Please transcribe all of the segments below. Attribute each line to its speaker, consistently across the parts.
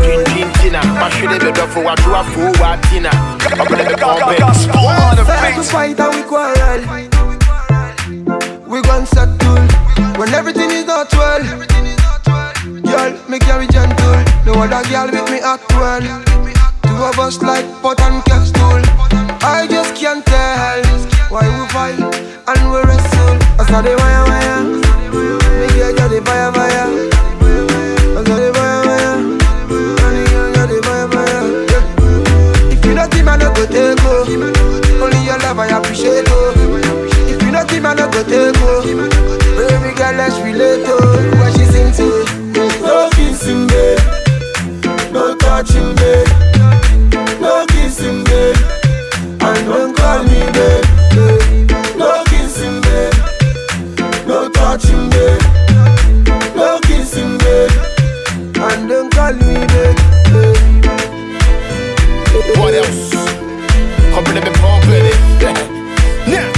Speaker 1: Argentina. My shit be done for what you are for what dinner. I'm gonna be
Speaker 2: to fight and we quarrel. We gon' settle when everything is not well. Girl, me carry gentle. No other girl with me at well. Two of us like pot and capsule. I just can't tell why we fight and we wrestle. I saw the wire. Me get the fire. I saw the wire. And you got the fire. Yeah. If you not team, I no go take go. Only your love I appreciate go. If you not team, I no go take go. Baby girl, let's relate to what she sing to. No kissing, babe. No touching, babe. No kissing, babe. And don't call me, babe. No kissing, babe. No touching, babe. No kissing, babe. And don't call me, babe.
Speaker 1: What else? Come let me pump it. Yeah.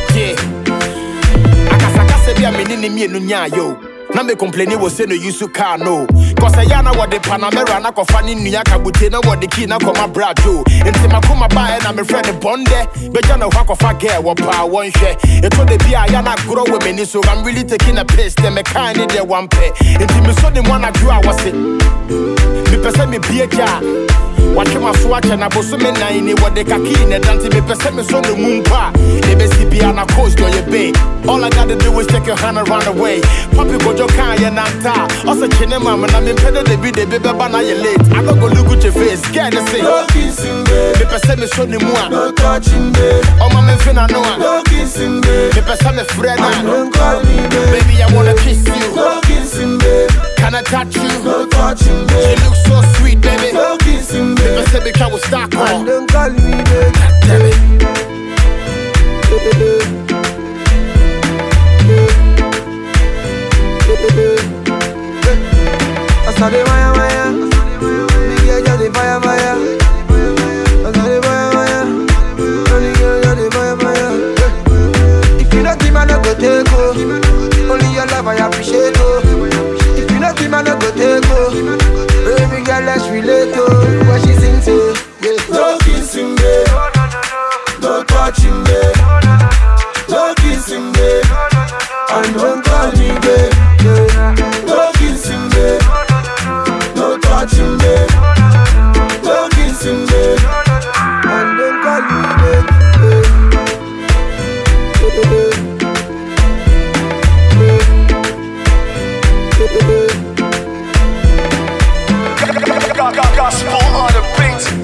Speaker 1: Akasa be a minini me no nya yo. Na me complain was say no use car no. Cause I yana what the Panamera na kofani nuya kabute na what the key na koma brajo. Enti makoma ba na me friend bonde. Be jana wako fa girl what pa one share. It told the be I yana grow with me so I'm really taking a piss. Them me kind of one pay. Enti me so the one I grew I was it. Me person me be a car. Watch my swatch and I was so many what the kaki and dance me person me so the moon pa. They be be on a coast or your bay. All I gotta do is take your hand and run away. Papi go jo kan ya nanta. Also chinema man I'm impeded the baby bana you late. I don't go look at your face. Get the same.
Speaker 2: No kissing, babe.
Speaker 1: Me person me so the moon.
Speaker 2: No touching, babe.
Speaker 1: Oh my man finna know.
Speaker 2: No kissing, babe.
Speaker 1: Me person me friend.
Speaker 2: Don't call me, babe.
Speaker 1: Baby I wanna kiss you.
Speaker 2: No kissing, babe.
Speaker 1: Can I touch you?
Speaker 2: No touching, babe.
Speaker 1: She looks so sweet, baby.
Speaker 2: No kissing, babe.
Speaker 1: Me person me can we start on.
Speaker 2: Don't call me, babe.
Speaker 1: Damn it.
Speaker 2: I saw the wire. Me get the fire. I saw the wire. And you got the fire. If you not team, I no go take go. Only your love I appreciate go. If you not team, I no go take go. Baby girl, let's relate to what she sing to. No kissing, babe. No touching, babe. No kissing, babe. And don't call me, babe. No kissing, babe. No touching, babe. No kissing, babe. And don't call me, babe.
Speaker 3: Gospel on the beat.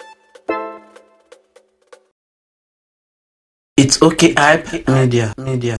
Speaker 4: It's okay, hype media.